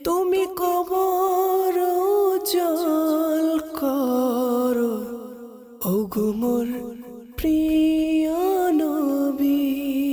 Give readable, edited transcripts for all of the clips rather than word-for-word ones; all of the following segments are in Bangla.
তুমি কবর জল করো ওগো মোর প্রিয় নবী।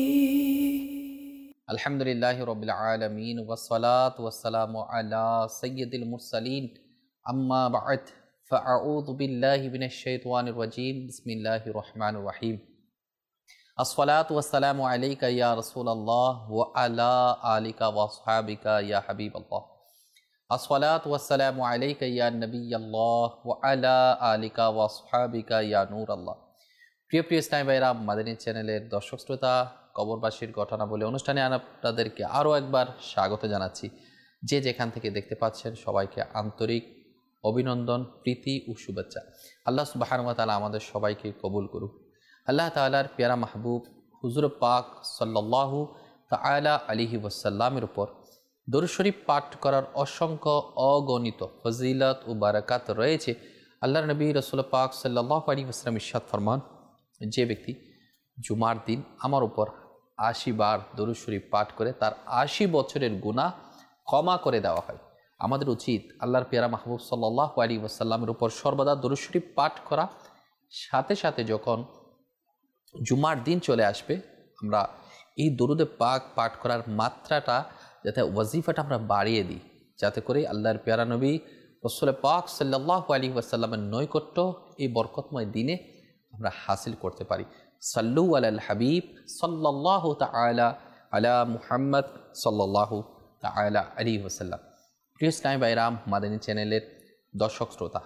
আলহামদুলিল্লাহি রাব্বিল আলামিন ওয়াসসালাতু ওয়াসসালামু আলা সাইয়্যিদিল মুরসালিন আম্মা বা'দ ফাআউযু বিল্লাহি মিনাশ শাইতানির রাজীম বিসমিল্লাহির রহমানির রহিম। আসসালাতু ওয়াসসালামু আলাইকা ইয়া রাসূলুল্লাহ ওয়া আলা আলিকা ওয়া আসহাবিকা ইয়া হাবিবাল্লাহ। আসসালাতু ওয়াসসালামু আলাইকা ইয়া নবিয়াল্লাহ ওয়া আলা আলিকা ওয়া আসহাবিকা ইয়া নূরাল্লাহ। প্রিয় ইসলামী ভাইরা, মাদানী চ্যানেলের দর্শক শ্রোতা, কবরবাসীর ঘটনা বলে অনুষ্ঠানে আপনাদেরকে আরও একবার স্বাগত জানাচ্ছি। যে যেখান থেকে দেখতে পাচ্ছেন সবাইকে আন্তরিক অভিনন্দন, প্রীতি ও শুভেচ্ছা। আল্লাহ সুবহানাহু ওয়া তাআলা আমাদের সবাইকে কবুল করুক। আল্লাহ তাআলার পেয়ারা মাহবুব হুজুর পাক সাল্লাল্লাহু তাআলা আলাইহি ওয়াসাল্লামের উপর দরুদ শরীফ পাঠ করার অসংখ্য অগণিত ফজিলত ও বারাকাত রয়েছে। আল্লাহর নবী রাসূল পাক সাল্লাল্লাহু আলাইহি ওয়াসাল্লাম ইরশাদ ফরমান, যে ব্যক্তি জুমার দিন আমার উপর ৮০ বার দরুদ শরীফ পাঠ করে তার ৮০ বছরের গুনাহ ক্ষমা করে দেওয়া হয়। আমাদের উচিত আল্লাহর পেয়ারা মাহবুব সাল্লাল্লাহু আলাইহি ওয়াসাল্লামের উপর সর্বদা দরুদ শরীফ পাঠ করা, সাথে সাথে যখন জুমার দিন চলে আসবে আমরা এই দরুদে পাক পাঠ করার মাত্রাটা, যাতে ওয়াজিফাটা আমরা বাড়িয়ে দিই, যাতে করে আল্লাহর পেয়ারা নবী রাসূল পাক সাল্লাল্লাহু আলাইহি ওয়াসাল্লামের নৈকট্য এই বরকতময় দিনে আমরা হাসিল করতে পারি। সাল্লু আলাল হাবিব সাল্লাল্লাহু তাআলা আলা মুহাম্মদ সাল্লাল্লাহু তাআলা আলাইহি ওয়াসাল্লাম। প্রিয় ইসলামী ভাইরা, মাদানী চ্যানেলের দর্শক শ্রোতা,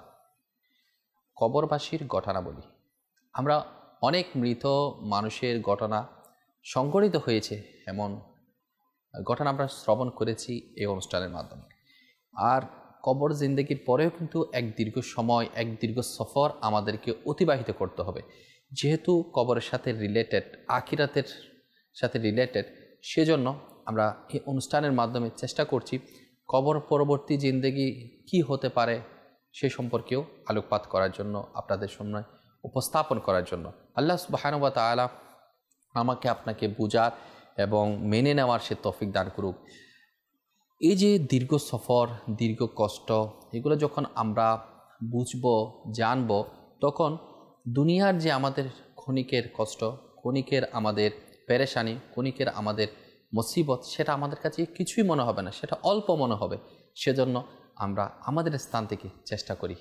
কবরবাসীর ঘটনা বলি। আমরা অনেক মৃত মানুষের ঘটনা সংঘটিত হয়েছে এমন ঘটনা আমরা শ্রবণ করেছি এই অনুষ্ঠানের মাধ্যমে। আর কবর জিন্দেগির পরেও কিন্তু এক দীর্ঘ সময়, এক দীর্ঘ সফর আমাদেরকে অতিবাহিত করতে হবে। যেহেতু কবরের সাথে রিলেটেড, আখিরাতের সাথে রিলেটেড, সেজন্য আমরা এই অনুষ্ঠানের মাধ্যমে চেষ্টা করছি কবর পরবর্তী জিন্দেগি কি হতে পারে সে সম্পর্কেও আলোকপাত করার জন্য, আপনাদের সামনে উপস্থাপন করার জন্য। আল্লাহ সুবহানাহু ওয়া তাআলা আমাকে আপনাকে বুঝার এবং মেনে নেওয়ার সে তৌফিক দান করুক। এই যে দীর্ঘ সফর, দীর্ঘ কষ্ট, এগুলো যখন আমরা বুঝব, জানব, তখন দুনিয়ার যে আমাদের ক্ষণিকের কষ্ট, ক্ষণিকের আমাদের পেরেশানি, ক্ষণিকের আমাদের মুসিবত, সেটা আমাদের কাছে কিছুই মনে হবে না, সেটা অল্প মনে হবে। সেজন্য আমরা আমাদের স্থান থেকে চেষ্টা করি,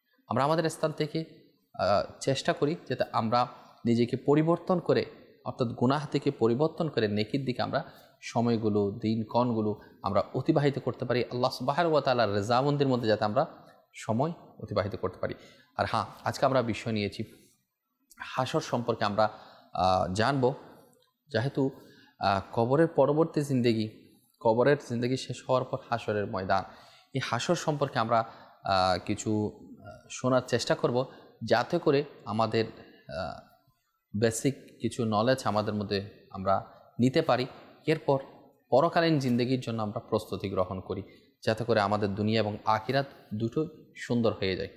চেষ্টা করি যাতে আমরা নিজেকে পরিবর্তন করে, অর্থাৎ গুনাহ থেকে পরিবর্তন করে নেকির দিকে আমরা সময়গুলো, দিনক্ষণগুলো আমরা অতিবাহিত করতে পারি। আল্লাহ সুবহানাহু ওয়া তাআলার রেজামন্দির মধ্যে যাতে আমরা সময় অতিবাহিত করতে পারি। আর হ্যাঁ, আজকে আমরা বিষয় নিয়েছি হাসর সম্পর্কে আমরা জানব। যেহেতু কবরের পরবর্তী জিন্দেগি, কবরের জিন্দেগি শেষ হওয়ার পর হাসরের ময়দান, এই হাসর সম্পর্কে আমরা কিছু শোনার চেষ্টা করব, যাতে করে আমাদের বেসিক কিছু নলেজ আমাদের মধ্যে আমরা নিতে পারি। এরপর পরকালীন জিন্দেগির জন্য আমরা প্রস্তুতি গ্রহণ করি, যাতে করে আমাদের দুনিয়া এবং আখিরাত দুটো সুন্দর হয়ে যায়।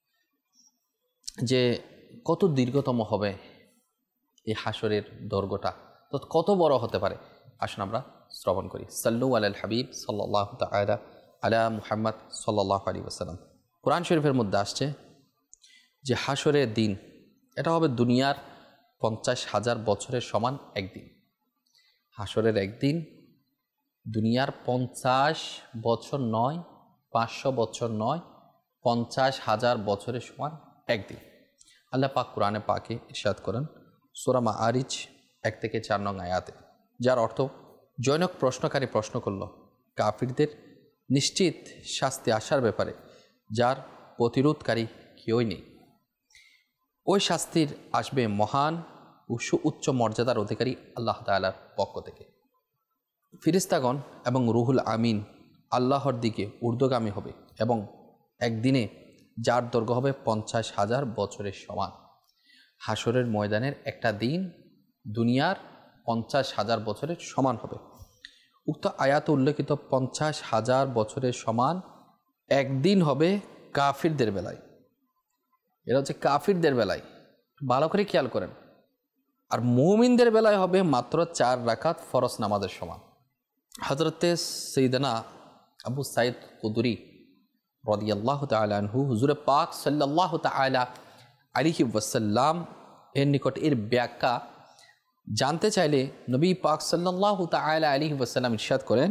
যে কত দীর্ঘতম হবে এই হাসরের দৈর্ঘ্যটা, তো কত বড় হতে পারে, আসুন আমরা শ্রবণ করি। সাল্লু আলাল হাবিব সাল্লাল্লাহু তাআলা আলা মুহাম্মদ সাল্লাল্লাহু আলাইহি ওয়াসাল্লাম। কোরআন শরীফের মধ্যে আসছে যে হাসরের দিন এটা হবে দুনিয়ার 50,000 বছরের সমান একদিন। হাসরের একদিন দুনিয়ার 50 বছর নয়, 500 বছর নয়, 50,000 বছরের সমান একদিন। আল্লাহ পাক কোরআনে পাকে ইরশাদ করেন সূরা মাআরিজ 1-4 নং আয়াতে, যার অর্থ, জনক প্রশ্নকারী প্রশ্ন করল কাফিরদের নিশ্চিত শাস্তি আসার ব্যাপারে, যার প্রতিরোধকারী কেউই নেই। ওই শাস্তির আসবে মহান ও সুউচ্চ মর্যাদার অধিকারী আল্লাহ তাআলার পক্ষ থেকে। ফিরিস্তাগণ এবং রুহুল আমিন আল্লাহর দিকে ঊর্ধ্বগামী হবে এবং একদিনে যার দৈর্ঘ্য হবে 50,000 বছরের সমান। হাসরের ময়দানের একটা দিন দুনিয়ার 50,000 বছরের সমান হবে। উক্ত আয়াতে উল্লেখিত 50,000 বছরের সমান একদিন হবে কাফিরদের বেলায়। এটা হচ্ছে কাফিরদের বেলায়, ভালো করে খেয়াল করেন। আর মুমিনদের বেলায় হবে মাত্র 4 রাকাত ফরজ নামাজের সমান। হযরতে সাইয়েদনা আবু সাইদ কুদরি রাদিয়াল্লাহু তাআলা আনহু হুজুর পাক সাল্লাল্লাহু তাআলা আলাইহি ওয়াসাল্লাম এর নিকট এর ব্যাখ্যা জানতে চাইলে নবী পাক সাল্লাল্লাহু তাআলা আলাইহি ওয়াসাল্লাম ইরশাদ করেন,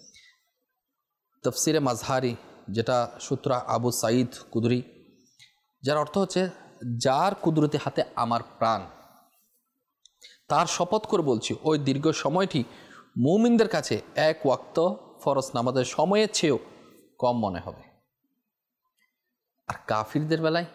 তাফসিরে মাজহারি যেটা সূত্র আবু সাইদ কুদরি, যার অর্থ হচ্ছে যার কুদরতি হাতে আমার প্রাণ, তার শপথ করে বলছি ওই দীর্ঘ সময়টি মুমিনদের কাছে এক ওয়াক্ত ফরজ নামাজের সময়ের চেয়েও কম মনে হবে। আর কাফিরদের বেলায়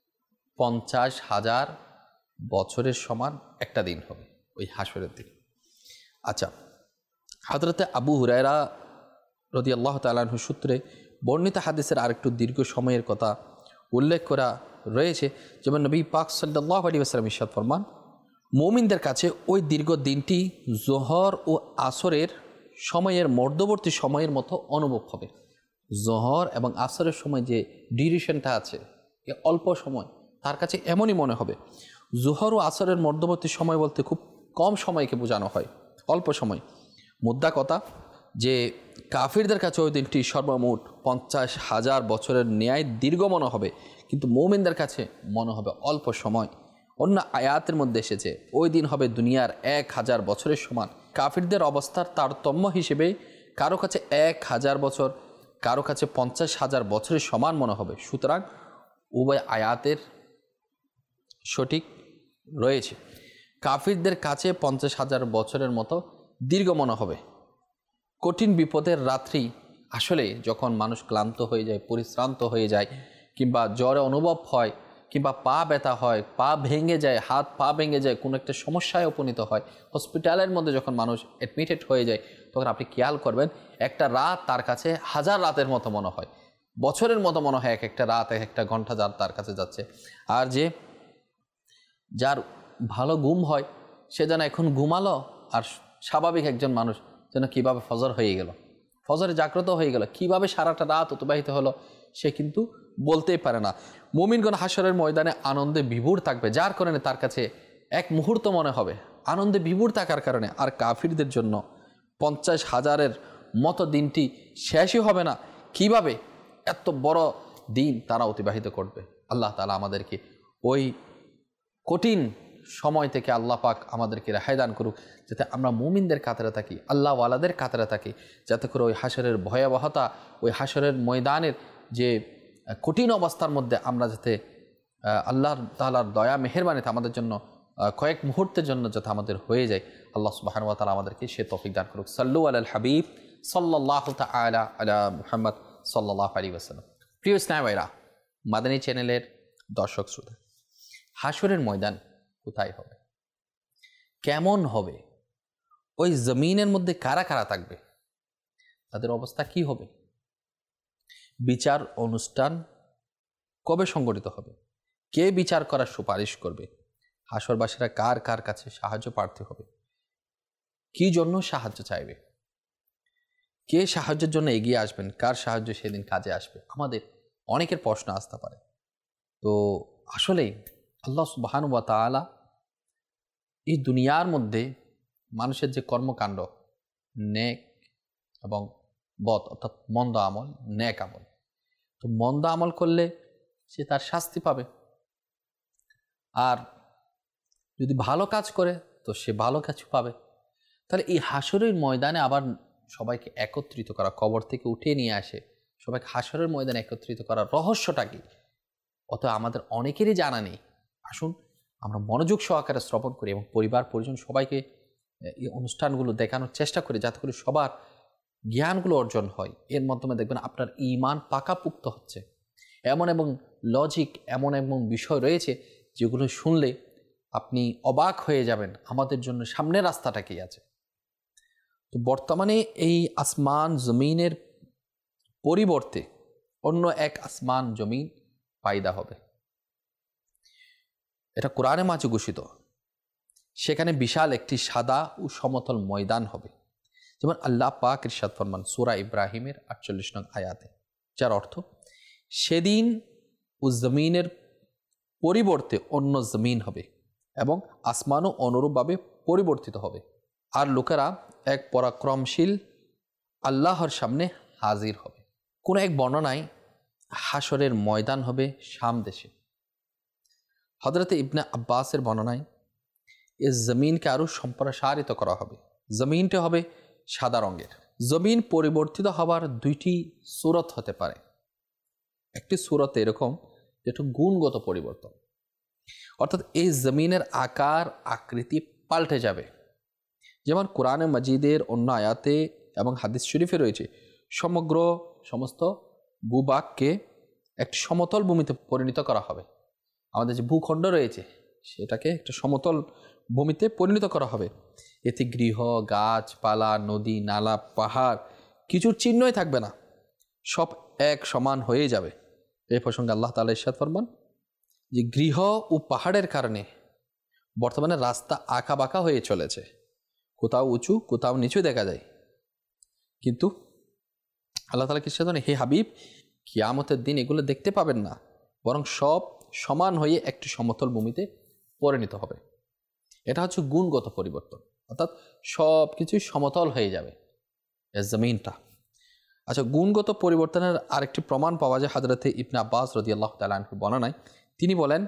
50,000 বছরের সমান একটা দিন হবে, ওই হাসরের দিন। আচ্ছা, হযরতে আবু হুরায়রা রাদিয়াল্লাহু তাআলা আনহু সূত্রে বর্ণিত হাদিসের আরেকটু দীর্ঘ সময়ের কথা উল্লেখ করা রয়েছে। যেমন নবী পাক সাল্লাল্লাহু আলাইহি ওয়াসাল্লাম ইরশাদ ফরমান, মুমিনদের কাছে ওই দীর্ঘ দিনটি জোহর ও আসরের সময়ের মধ্যবর্তী সময়ের মতো অনুভব হবে। জোহর এবং আসরের সময় যে ডিউরেশনটা আছে, এ অল্প সময়, তার কাছে এমনই মনে হবে। জোহর ও আসরের মধ্যবর্তী সময় বলতে খুব কম সময়কে বোঝানো হয়, অল্প সময়। মুদ্রা কথা যে কাফিরদের কাছে ওই দিনটি সর্বমোট 50,000 বছরের ন্যায় দীর্ঘ মনে হবে, কিন্তু মুমিনদের কাছে মনে হবে অল্প সময়। অন্য আয়াতের মধ্যে এসেছে ওই দিন হবে দুনিয়ার 1000 বছরের সমান। কাফিরদের অবস্থার তারতম্য হিসেবে কারো কাছে 1000 বছর, কারো কাছে 50,000 বছরের সমান মনে হবে। সুতরাং উভয় আয়াতের সঠিক রয়েছে। কাফিরদের কাছে 50,000 বছরের মতো দীর্ঘ মনে হবে। কঠিন বিপদের রাত্রি আসলে যখন মানুষ ক্লান্ত হয়ে যায়, পরিশ্রান্ত হয়ে যায়, কিংবা জ্বরে অনুভব হয়, কিংবা পা ব্যথা হয়, পা ভেঙে যায়, হাত পা ভেঙে যায়, কোনো একটা সমস্যায় উপনীত হয়, হসপিটালের মধ্যে যখন মানুষ অ্যাডমিটেড হয়ে যায়, তখন আপনি খেয়াল করবেন একটা রাত তার কাছে 1000 রাতের মতো মনে হয়, বছরের মতো মনে হয় এক একটা রাত, এক একটা ঘন্টা যার তার কাছে যাচ্ছে। আর যার ভালো ঘুম হয় সে যেন এখন ঘুমালো, আর স্বাভাবিক একজন মানুষ যেন কীভাবে ফজর হয়ে গেল, ফজরে জাগ্রত হয়ে গেল, কীভাবে সারাটা রাত অতিবাহিত হলো সে কিন্তু বলতেই পারে না। মুমিনগণ হাশরের ময়দানে আনন্দে বিভোর থাকবে, যার কারণে তার কাছে এক মুহূর্ত মনে হবে, আনন্দে বিভোর থাকার কারণে। আর কাফিরদের জন্য 50,000-এর মতো দিনটি শেষই হবে না, কিভাবে এত বড় দিন তারা অতিবাহিত করবে। আল্লাহ তাআলা আমাদেরকে ওই কঠিন সময় থেকে আল্লাহ পাক আমাদেরকে রেহাই দান করুক, যাতে আমরা মুমিনদের কাতারে থাকি, আল্লাহ ওয়ালাদের কাতারে থাকি, যাতে করে ওই হাশরের ভয়াবহতা, ওই হাশরের ময়দানের যে কঠিন অবস্থার মধ্যে আমরা যাতে আল্লাহ তাআলার দয়া মেহেরবানিতে আমাদের জন্য কয়েক মুহূর্তের জন্য যাতে আমাদের হয়ে যায়, আল্লাহ সুবহানাহু ওয়া তাআলা আমাদেরকে সে তৌফিক দান করুক। সাল্লু আলাল হাবিব সাল্লাল্লাহু তাআলা আলা মুহাম্মদ সাল্লাল্লাহু আলাইহি ওয়াসাল্লাম। প্রিয় ইসলামী ভাইরা, মাদানী চ্যানেলের দর্শক শ্রোতা, হাশরের ময়দান কোথায় হবে, কেমন হবে, ওই জমিনের মধ্যে কারা কারা থাকবে, তাদের অবস্থা কি হবে, বিচার অনুষ্ঠান কবে সংগঠিত হবে, কে বিচার করার সুপারিশ করবে, হাশরবাসীরা কার কার কাছে সাহায্য প্রার্থী হবে, কি জন্য সাহায্য চাইবে, কে সাহায্যের জন্য এগিয়ে আসবেন, কার সাহায্য সেদিন কাজে আসবে, আমাদের অনেকের প্রশ্ন আসতে পারে। তো আসলেই আল্লাহ সুবহানাহু ওয়া তাআলা এই দুনিয়ার মধ্যে মানুষের যে কর্মকাণ্ড, নেক এবং বদ, অর্থাৎ মন্দ আমল, নেক আমল, তো মন্দ আমল করলে সে তার শাস্তি পাবে, আর যদি ভালো কাজ করে তো সে ভালো কাজ পাবে। তাহলে এই হাশরের ময়দানে আবার সবাইকে একত্রিত করা, কবর থেকে উঠিয়ে নিয়ে আসে সবাইকে হাশরের ময়দানে একত্রিত করার রহস্যটা কি, অত আমাদের অনেকেরই জানা নেই। আসুন আমরা মনোযোগ সহকারে শ্রবণ করি এবং পরিবার পরিজন সবাইকে এই অনুষ্ঠানগুলো দেখানোর চেষ্টা করি, যাতে করে সবার জ্ঞানগুলো অর্জন হয়। এর মাধ্যমে দেখবেন আপনার ঈমান পাকাপুক্ত হচ্ছে। এমন এবং লজিক, এমন বিষয় রয়েছে যেগুলো শুনলে আপনি অবাক হয়ে যাবেন, আমাদের জন্য সামনের রাস্তাটা কি আছে। তো বর্তমানে এই আসমান জমিনের পরিবর্তে অন্য এক আসমান জমিন পায়দা হবে, এটা কোরআনে মাঝে ঘোষিত। সেখানে বিশাল একটি সাদা ও সমতল ময়দান হবে, যেমন আল্লাহ পাক ইরশাদ ফরমান সূরা ইব্রাহিমের 48 নং আয়াতে, যার অর্থ সেদিন ও জমিনের পরিবর্তে অন্য জমিন হবে এবং আসমানও অনুরূপভাবে পরিবর্তিত হবে। আর লোকেরা এক পরাক্রমশীল আল্লাহর সামনে হাজির হবে। কোনো এক বর্ণনায় হাসরের ময়দান হবে শাম দেশে। হযরত ইবনে আব্বাসের বর্ণনায় এই জমিনকে আরও সম্প্রসারিত করা হবে। জমিনটা হবে সাদা রঙের। জমিন পরিবর্তিত হবার দুইটি সূরত হতে পারে। একটি সূরত এরকম যেটা গুণগত পরিবর্তন, অর্থাৎ এই জমিনের আকার আকৃতি পাল্টে যাবে। যেমন কোরআনে মাজিদের অন্য আয়াতে এবং হাদিস শরীফে রয়েছে সমস্ত ভূভাগকে একটি সমতল ভূমিতে পরিণত করা হবে। আমাদের যে ভূখণ্ড রয়েছে সেটাকে একটা সমতল ভূমিতে পরিণত করা হবে। এতে গৃহ, গাছপালা, নদী, নালা, পাহাড় কিছুর চিহ্নই থাকবে না, সব এক সমান হয়ে যাবে। এই প্রসঙ্গে আল্লাহ তাআলা ইরশাদ ফরমান যে গৃহ ও পাহাড়ের কারণে বর্তমানে রাস্তা আঁকা বাঁকা হয়ে চলেছে, কোথাও উঁচু কোথাও নিচু দেখা যায়। কিন্তু আল্লাহ তাআলা কি সাধনে, হে হাবিব, কিয়ামতের দিন এগুলো দেখতে পাবেন না, বরং সব সমান হয়ে একটি সমতল ভূমিতে পরিণত হবে। এটা হচ্ছে গুণগত পরিবর্তন, অর্থাৎ সব কিছুই সমতল হয়ে যাবে এই জমিনটা। আচ্ছা, গুণগত পরিবর্তনের আরেকটি প্রমাণ পাওয়া যায় হযরতে ইবনে আব্বাস রাদিয়াল্লাহু তাআলা আনহু বর্ণনায়। তিনি বলেন,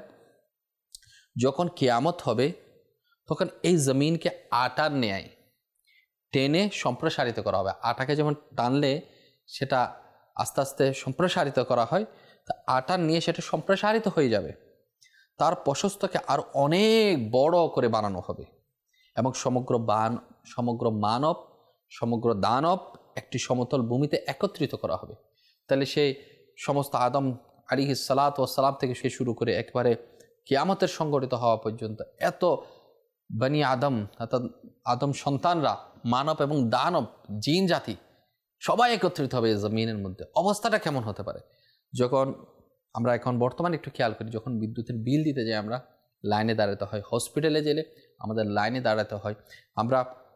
যখন কিয়ামত হবে তখন এই জমিনকে আটার ন্যায় টেনে সম্প্রসারিত করা হবে। আটাকে যেমন টানলে সেটা আস্তে আস্তে সম্প্রসারিত করা হয়, তা আটার নিয়ে সেটা সম্প্রসারিত হয়ে যাবে। তার প্রশস্তকে আরও অনেক বড় করে বানানো হবে এবং সমগ্র মানব, সমগ্র দানব একটি সমতল ভূমিতে একত্রিত করা হবে। তাহলে সেই সমস্ত আদম আলাইহিস সালাতু ওয়াস সালাম থেকে সে শুরু করে একবারে কিয়ামতের সংগঠিত হওয়া পর্যন্ত এত বনি আদম, অর্থাৎ আদম সন্তানরা, মানব এবং দানব, জিন জাতি সবাই একত্রিত হবে জমিনের মধ্যে। অবস্থাটা কেমন হতে পারে? যখন আমরা এখন বর্তমানে একটু খেয়াল করি, যখন বিদ্যুতের বিল দিতে যাই আমরা লাইনে দাঁড়াতে হয়, হসপিটালে গেলে আমাদের লাইনে দাঁড়াতে হয়, আমরা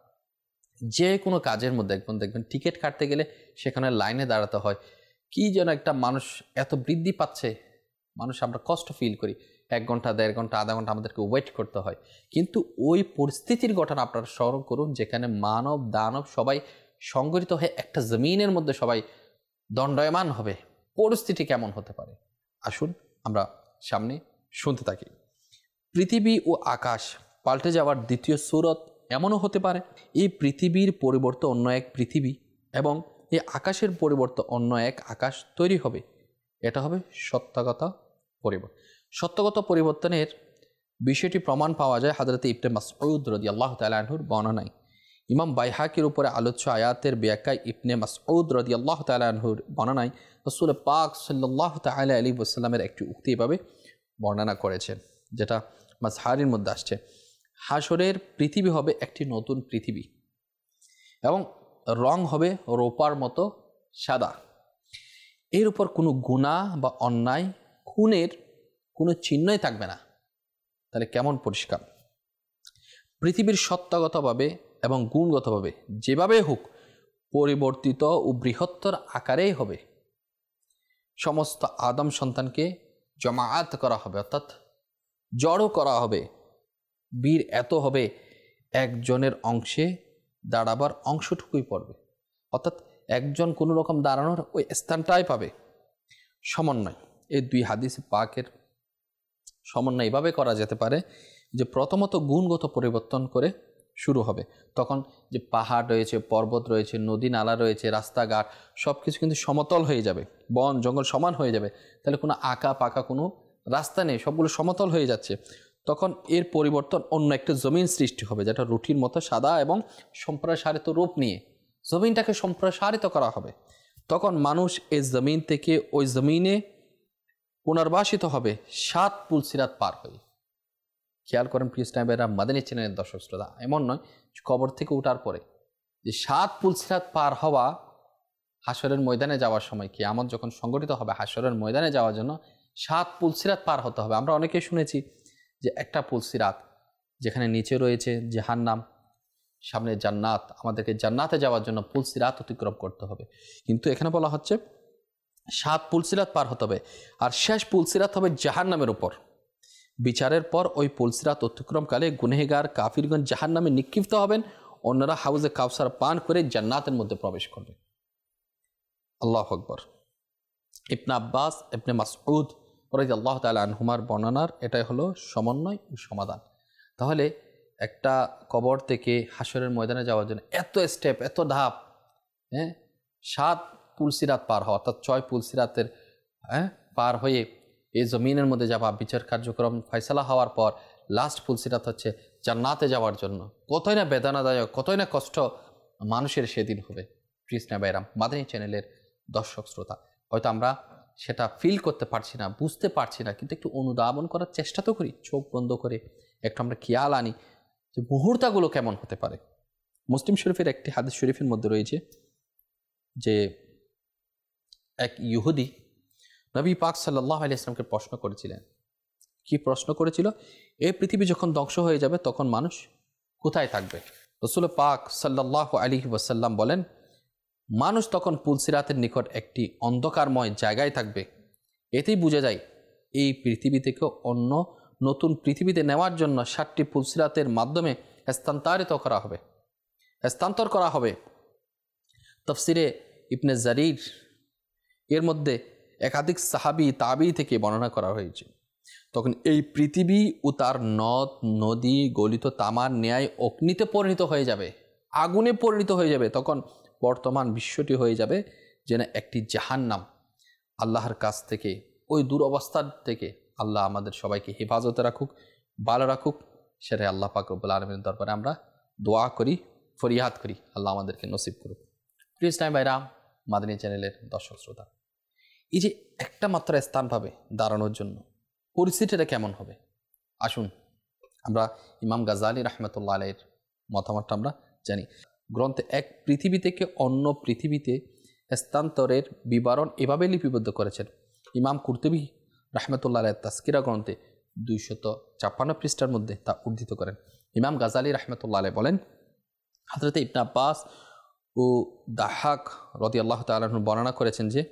যে কোনো কাজের মধ্যে দেখবেন টিকিট কাটতে গেলে সেখানে লাইনে দাঁড়াতে হয়। কি যেন একটা মানুষ এত বৃদ্ধি পাচ্ছে, আমরা কষ্ট ফিল করি। 1 ঘন্টা, 1.5 ঘন্টা, আধা ঘন্টা আমাদেরকে ওয়েট করতে হয়। কিন্তু ওই পরিস্থিতির ঘটনা আপনারা স্মরণ করুন, যেখানে মানব দানব সবাই সংগঠিত হয়ে একটা জমিনের মধ্যে সবাই দণ্ডায়মান হবে। পরিস্থিতি কেমন হতে পারে আসুন আমরা সামনে শুনতে থাকি। পৃথিবী ও আকাশ পাল্টে যাওয়ার দ্বিতীয় সূরত এমনও হতে পারে, এই পৃথিবীর পরিবর্তে অন্য এক পৃথিবী এবং এই আকাশের পরিবর্তে অন্য এক আকাশ তৈরি হবে। এটা হবে সত্যগত পরিবর্তন। সত্যগত পরিবর্তনের বিষয়টি প্রমাণ পাওয়া যায় হযরতে ইবনে মাসউদ রাদিয়াল্লাহু তাআলা আনহুর বর্ণনায়। ইমাম বাইহাকির উপরে আলোচ্য আয়াতের ব্যাখ্যায় ইবনে মাসউদ রাদিয়াল্লাহু তাআলা আনহুর বর্ণনায় রাসূল পাক সাল্লাল্লাহু তাআলা আলাইহি ওয়াসাল্লামের একটি উক্তি এভাবে বর্ণনা করেছেন, যেটা মাযহারের মধ্যে আসছে। হাসরের পৃথিবী হবে একটি নতুন পৃথিবী এবং রং হবে রূপার মতো সাদা। এর উপর কোনো গুনাহ বা অন্যায়, খুনের কোনো চিহ্নই থাকবে না। তাহলে কেমন পরিষ্কার! পৃথিবীর সত্যগতভাবে এবং গুণগতভাবে যেভাবে হোক পরিবর্তিত ও বৃহত্তর আকারেই হবে। সমস্ত আদম সন্তানকে জমাআত করা হবে, অর্থাৎ জড়ো করা হবে। বীর এত হবে, একজনের অংশে দাঁড়াবার অংশটুকুই পড়বে, অর্থাৎ একজন কোনো রকম দাঁড়ানোর ওই স্থানটাই পাবে। সমন্বয়, এই 2 হাদিস পাকের সমন্বয় এভাবে করা যেতে পারে যে প্রথমত গুণগত পরিবর্তন করে শুরু হবে। তখন যে পাহাড় রয়েছে, পর্বত রয়েছে, নদী নালা রয়েছে, রাস্তাঘাট সব কিছু কিন্তু সমতল হয়ে যাবে, বন জঙ্গল সমান হয়ে যাবে। তাহলে কোনো আঁকা পাকা কোনো রাস্তা নেই, সবগুলো সমতল হয়ে যাচ্ছে। তখন এর পরিবর্তন অন্য একটা জমিন সৃষ্টি হবে, যেটা রুটির মতো সাদা এবং সম্প্রসারিত রূপ নিয়ে জমিনটাকে সম্প্রসারিত করা হবে। তখন মানুষ এই জমিন থেকে ওই জমিনে পুনর্বাসিত হবে 7 পুলসিরাত পার হয়ে। খেয়াল করেন প্রিয় ইসলামেরা, মাদানী চ্যানেলের দর্শক শ্রোতা, এমন নয় কবর থেকে ওঠার পরে যে 7 পুলসিরাত পার হওয়া হাসরের ময়দানে যাওয়ার সময়, কিয়ামত যখন সংগঠিত হবে হাসরের ময়দানে যাওয়ার জন্য 7 পুলসিরাত পার হতে হবে। আমরা অনেকেই শুনেছি যে একটা পুলসিরাত, যেখানে নিচে রয়েছে জাহান্নাম, সামনে জান্নাত, আমাদেরকে জান্নাতে যাওয়ার জন্য পুলসিরাত অতিক্রম করতে হবে। কিন্তু এখানে বলা হচ্ছে 7 পুলসিরাত পার হতে হবে, আর শেষ পুলসিরাত হবে জাহান্নামের উপর। বিচারের পর ওই পুলসিরাত অতিক্রমকালে গুনহেগার কাফিরগণ জাহান্নামে নিক্ষিপ্ত হবেন, অন্যরা হাউজে কাউসার পান করে জান্নাতের মধ্যে প্রবেশ করবে। আল্লাহু আকবার। ইবনে আব্বাস, ইবনে মাসউদ রাদিয়াল্লাহু তাআলা আনহুমার বর্ণনার এটাই হলো সমন্বয় ও সমাধান। তাহলে একটা কবর থেকে হাসরের ময়দানে যাওয়ার জন্য এত স্টেপ, এত ধাপ, 7 পুলসিরাত পার হওয়া, অর্থাৎ 6 পুলসিরাতের পার হয়ে এই জমিনের মধ্যে যাওয়া, বিচার কার্যক্রম ফয়সালা হওয়ার পর লাস্ট পুলসিরাত হচ্ছে জান্নাতে যাওয়ার জন্য। কতই না বেদনাদায়ক, কতই না কষ্ট মানুষের সেদিন হবে। কৃষ্ণা বাইরাম মাদানী চ্যানেলের দর্শক শ্রোতা, হয়তো আমরা সেটা ফিল করতে পারছি না, বুঝতে পারছি না, কিন্তু একটু অনুধাবন করার চেষ্টা তো করি। চোখ বন্ধ করে একটু আমরা খেয়াল আনি যে মুহূর্তগুলো কেমন হতে পারে। মুসলিম শরীফের একটি হাদিস শরীফের মধ্যে রয়েছে যে এক ইহুদি নবী পাক সাল্লাল্লাহু আলাইহি ওয়াসাল্লামকে প্রশ্ন করেছিলেন। কি প্রশ্ন করেছিল? এই পৃথিবী যখন ধ্বংস হয়ে যাবে তখন মানুষ কোথায় থাকবে? রাসূল পাক সাল্লাল্লাহু আলাইহি ওয়াসাল্লাম বলেন, মানুষ তখন পুলসিরাতের নিকট একটি অন্ধকারময় জায়গায় থাকবে। এতেই বোঝা যায় এই পৃথিবী থেকে অন্য নতুন পৃথিবীতে নেওয়ার জন্য 7টি পুলসিরাতের মাধ্যমে স্থানান্তর করা হবে। তাফসিরে ইবনে জারির এর মধ্যে একাধিক সাহাবী তাবী থেকে বর্ণনা করা হয়েছে। তখন এই পৃথিবী ও তার নদ নদী গলিত তামার ন্যায় অগ্নিতে পরিণত হয়ে যাবে, আগুনে পরিণত হয়ে যাবে। তখন বর্তমান বিশ্বটি হয়ে যাবে যেন একটি জাহান্নাম। আল্লাহর কাছ থেকে, ওই দুরবস্থার থেকে আল্লাহ আমাদের সবাইকে হেফাজতে রাখুক, ভালো রাখুক। সেটাই আল্লাহ পাক রব্বুল আলামিনের দরবারে আমরা দোয়া করি, ফরিয়াদ করি, আল্লাহ আমাদেরকে নসিব করুক। প্রিয় ইসলামী ভাইরা, মাদানী চ্যানেলের দর্শক শ্রোতা, এই যে একটা মাত্র স্থান পাবে দাঁড়ানোর জন্য, পরিস্থিতিটা কেমন হবে? আসুন আমরা ইমাম গাজ্জালী রাহমাতুল্লাহ আলাইহির মতামতটা আমরা জানি। গ্রন্থে এক পৃথিবী থেকে অন্য পৃথিবীতে স্থানান্তরের বিবরণ এভাবে লিপিবদ্ধ করেছেন। ইমাম কুরতুবী রাহমাতুল্লাহ আলাইহির তাজকিরা গ্রন্থে 256 পৃষ্ঠার মধ্যে তা উদ্ধৃত করেন। ইমাম গাজ্জালী রাহমাতুল্লাহ আলাইহি বলেন, হযরত ইবনে আব্বাস ও দাহাক রাদিয়াল্লাহু তাআলা আনহু বর্ণনা করেছেন যে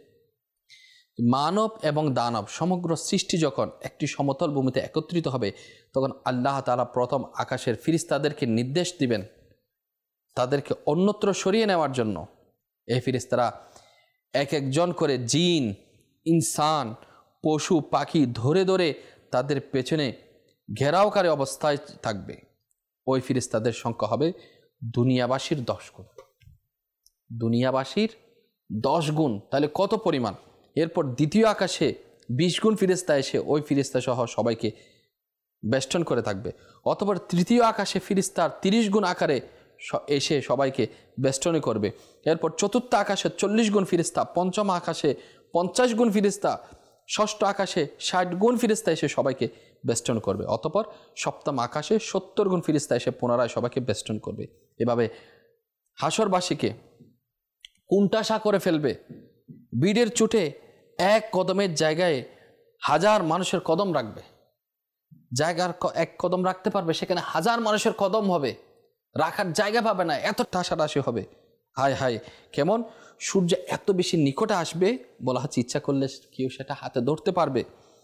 মানব এবং দানব সমগ্র সৃষ্টি যখন একটি সমতল ভূমিতে একত্রিত হবে, তখন আল্লাহ তাআলা প্রথম আকাশের ফিরিস্তাদেরকে নির্দেশ দিবেন তাদেরকে অন্যত্র সরিয়ে নেওয়ার জন্য। এই ফিরিস্তারা এক একজন করে জিন, ইনসান, পশু পাখি ধরে ধরে তাদের পেছনে ঘেরাওকারী অবস্থায় থাকবে। ওই ফিরিস্তাদের সংখ্যা হবে দুনিয়াবাসীর 10 গুণ। দুনিয়াবাসীর 10 গুণ, তাহলে কত পরিমাণ? এরপর দ্বিতীয় আকাশে 20 গুণ ফিরিস্তা এসে ওই ফিরিস্তা সহ সবাইকে বেষ্টন করে থাকবে। অতঃপর তৃতীয় আকাশে ফিরিস্তার 30 গুণ আকারে এসে সবাইকে বেষ্টনী করবে। এরপর চতুর্থ আকাশে 40 গুণ ফিরিস্তা, পঞ্চম আকাশে 50 গুণ ফিরিস্তা, ষষ্ঠ আকাশে 60 গুণ ফিরিস্তা এসে সবাইকে বেষ্টন করবে। অতঃপর সপ্তম আকাশে 70 গুণ ফিরিস্তা এসে পুনরায় সবাইকে বেষ্টন করবে। এভাবে হাসরবাসীকে কুণ্ঠাসা করে ফেলবে। বিড়ের চুটে এক কদমের জায়গায় 1000 মানুষের কদম রাখবে। জায়গার এক কদম রাখতে পারবে, সেখানে 1000 মানুষের কদম হবে, রাখার জায়গা পাবে না, এত ঠাসাঠাসি হবে। হায় হায়, কেমন সূর্য এত বেশি নিকটে আসবে, বলা হচ্ছে ইচ্ছা করলে কেউ সেটা হাতে ধরতে পারবে।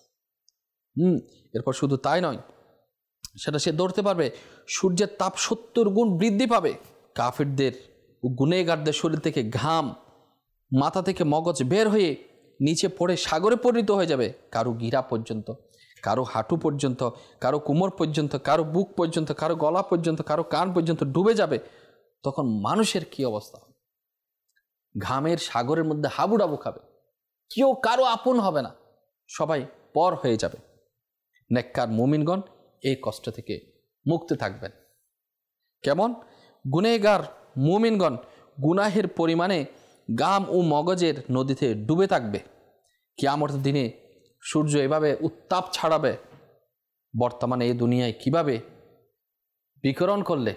এরপর শুধু তাই নয়, সেটা সে ধরতে পারবে। সূর্যের তাপ 70 গুণ বৃদ্ধি পাবে। কাফিরদের ও গুনেগারদের শরীর থেকে ঘাম, মাথা থেকে মগজ বের হয়ে নিচে পড়ে সাগরে পরিণত হয়ে যাবে। কারো গিরা পর্যন্ত, কারো হাঁটু পর্যন্ত, কারো কোমর পর্যন্ত, কারো বুক পর্যন্ত, কারো গলা পর্যন্ত, কারো কান পর্যন্ত ডুবে যাবে। তখন মানুষের কি অবস্থা? ঘামের সাগরের মধ্যে হাবুডাবু খাবে, কেউ কারো আপন হবে না, সবাই পর হয়ে যাবে। নেককার মুমিনগণ এই কষ্ট থেকে মুক্ত থাকবেন। কেমন? গুনেগার মুমিনগণ গুনাহের পরিমাণে গাম ও মগজের নদীতে ডুবে থাকবে। কিয়ামতের দিনে সূর্য এভাবে উত্তাপ ছাড়াবে। বর্তমানে এই দুনিয়ায় কিভাবে বিকিরণ করলে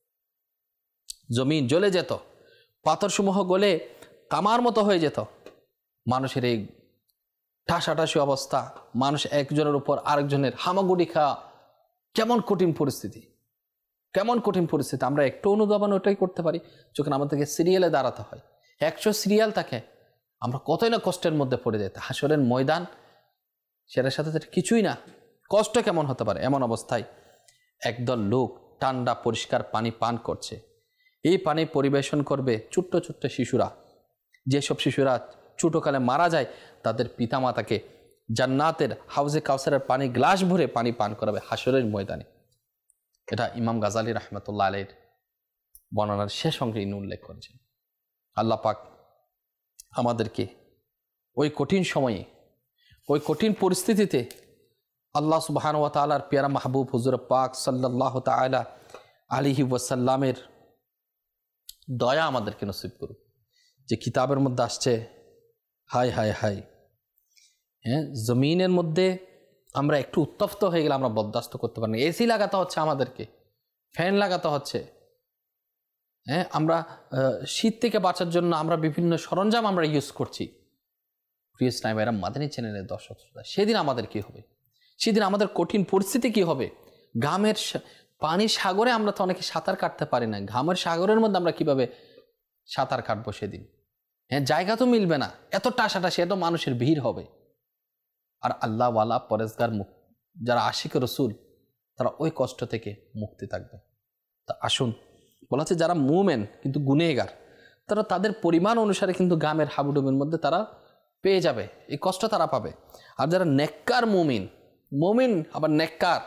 জমিন জ্বলে যেত, পাথরসমূহ গলে তামার মতো হয়ে যেত। মানুষের এই ঠাসাঠাসি অবস্থা, মানুষ একজনের উপর আরেকজনের হামাগুড়ি খাওয়া, কেমন কঠিন পরিস্থিতি, কেমন কঠিন পরিস্থিতি। আমরা একটু অনুধাবন ওটাই করতে পারি যখন আমাদেরকে সিরিয়ালে দাঁড়াতে হয়। 100 সিরিয়াল থাকে, আমরা কতই না কষ্টের মধ্যে পড়ে যেতে। হাসরের ময়দান, সেটার সাথে কিছুই না, কষ্ট কেমন হতে পারে। এমন অবস্থায় একদল লোক ঠান্ডা পরিষ্কার পানি পান করছে। এই পানি পরিবেশন করবে ছোট্ট ছোট্ট শিশুরা, যেসব শিশুরা ছোটোকালে মারা যায় তাদের পিতামাতাকে জান্নাতের হাউজে কাউসারের পানি গ্লাস ভরে পানি পান করাবে হাসরের ময়দানে। এটা ইমাম গাজালি রহমতুল্লাহ আলাইহির বর্ণনার শেষ অংশে ইনি উল্লেখ করেছেন। আল্লাহ পাক আমাদেরকে ওই কঠিন সময়ে, ওই কঠিন পরিস্থিতিতে আল্লাহ সুবহানাহু ওয়া তাআলার পেয়ারা মাহবুব হুজুর পাক সাল্লাল্লাহু তাআলা আলাইহি ওয়াসাল্লামের দয়া আমাদেরকে নসিব করুক। যে কিতাবের মধ্যে আসছে, হাই হাই হাই, হ্যাঁ, জমিনের মধ্যে আমরা একটু উত্তপ্ত হয়ে গেলে আমরা বরদাস্ত করতে পারি না। এসি লাগাতে হচ্ছে আমাদেরকে, ফ্যান লাগাতে হচ্ছে, হ্যাঁ, আমরা শীত থেকে বাঁচার জন্য আমরা বিভিন্ন সরঞ্জাম আমরা ইউজ করছি। প্রিয় ইসলামী ভাইরা, মাদানী চ্যানেলের দর্শক শ্রোতা, সেদিন আমাদের কি হবে? সেদিন আমাদের কঠিন পরিস্থিতি কি হবে? ঘামের পানির সাগরে আমরা তো অনেকে সাঁতার কাটতে পারি না, ঘামের সাগরের মধ্যে আমরা কিভাবে সাঁতার কাটবো সেদিন? হ্যাঁ, জায়গা তো মিলবে না, এত টাসাটাসি, এত মানুষের ভিড় হবে। আর আল্লাহওয়ালা পরেজগার যারা আশিক রসুল, তারা ওই কষ্ট থেকে মুক্তি থাকবে। তা আসুন, বলা হচ্ছে যারা মুমেন কিন্তু গুনেহগার, তারা তাদের পরিমাণ অনুসারে কিন্তু গামের হাবুডুবের মধ্যে তারা পেয়ে যাবে, এই কষ্ট তারা পাবে। আর যারা নেককার মুমিন আবার নেককার,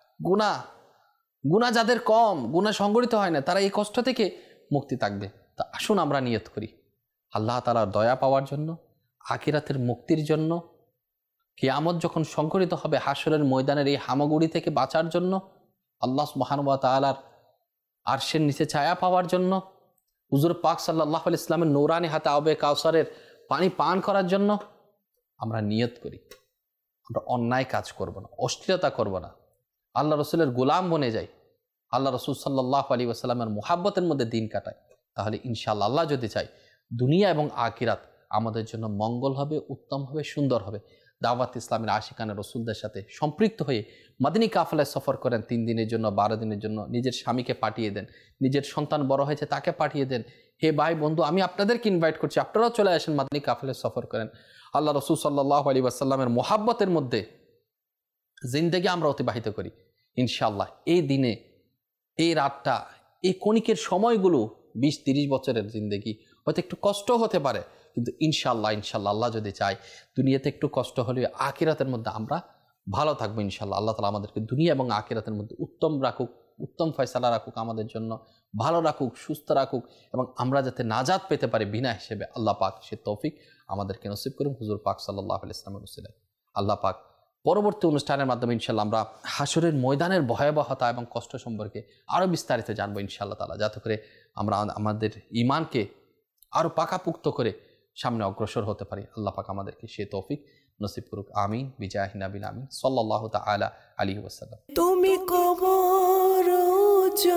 গুনাহ যাদের কম, গুনাহ সংগঠিত হয় না, তারা এই কষ্ট থেকে মুক্তি থাকবে। তা আসুন আমরা নিয়ত করি আল্লাহ তাআলার দয়া পাওয়ার জন্য, আখিরাতের মুক্তির জন্য, কিয়ামত যখন সংঘটিত হবে হাসরের ময়দানের এই হামাগুড়ি থেকে বাঁচার জন্য, আল্লাহ সুবহানাহু ওয়া তাআলার আরশের নিচে ছায়া পাওয়ার জন্য, হুজুর পাক সাল্লাল্লাহু আলাইহি ওয়াসাল্লামের নূরানি হাতে আবে কাউসারের পানি পান করার জন্য আমরা নিয়ত করি। আমরা অন্যায় কাজ করব না, অশ্লীলতা করব না, আল্লাহ রসুলের গোলাম বনে যাই, আল্লাহ রসুল সাল্লাল্লাহু আলাইহি ওয়াসাল্লামের মুহাব্বতের মধ্যে দিন কাটাই। তাহলে ইনশাআল্লাহ, আল্লাহ যদি চাই, দুনিয়া এবং আখিরাত আমাদের জন্য মঙ্গল হবে, উত্তম হবে, সুন্দর হবে। দাওয়াত ইসলামের আশিকানে রসুলদের সাথে সম্পৃক্ত হয়ে মাদিনী কাফেলায় সফর করেন 3 দিনের জন্য, 12 দিনের জন্য। নিজের স্বামীকে পাঠিয়ে দেন, নিজের সন্তান বড় হয়েছে তাকে পাঠিয়ে দেন। হে ভাই বন্ধু, আমি আপনাদেরকে ইনভাইট করছি, আপনারাও চলে আসেন, মাদিনী কাফেলায় সফর করেন। আল্লাহ রসুল সাল্লাল্লাহু আলাইহি ওয়াসাল্লামের মোহাব্বতের মধ্যে জিন্দেগি আমরা অতিবাহিত করি। ইনশাআল্লাহ এই দিনে, এই রাতটা, এই কণিকের সময়গুলো 20-30 বছরের জিন্দেগি, হয়তো একটু কষ্ট হতে পারে, কিন্তু ইনশাআল্লাহ আল্লাহ যদি চায়, দুনিয়াতে একটু কষ্ট হলেও আখিরাতের মধ্যে আমরা ভালো থাকবো ইনশাআল্লাহ। আল্লাহ তাআলা আমাদেরকে দুনিয়া এবং আখিরাতের মধ্যে উত্তম রাখুক, উত্তম ফয়সালা রাখুক, আমাদের জন্য ভালো রাখুক, সুস্থ রাখুক, এবং আমরা যাতে নাজাত পেতে পারি বিনা হিসেবে, আল্লাহ পাক সে তৌফিক আমাদেরকে নসিব করুন হুজুর পাক সাল্লাল্লাহু আলাইহি ওয়াসাল্লামের উসিলায়। আল্লাহ পাক পরবর্তী অনুষ্ঠানের মাধ্যমে ইনশাআল্লাহ আমরা হাসরের ময়দানের ভয়াবহতা এবং কষ্ট সম্পর্কে আরও বিস্তারিত জানবো ইনশাআল্লাহ তাআলা, যাতে করে আমরা আমাদের ঈমানকে আরও পাকাপুক্ত করে সামনে অগ্রসর হতে পারি। আল্লাহ পাক আমাদেরকে সে তৌফিক নসিব করুক। আমিন বিজাহি নবিল আমিন সাল্লাল্লাহু তাআলা আলাইহি ওয়াসাল্লাম। তুমি কবর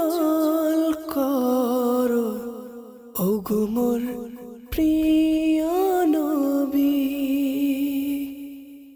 উজাল করো, ওগো মোর প্রিয়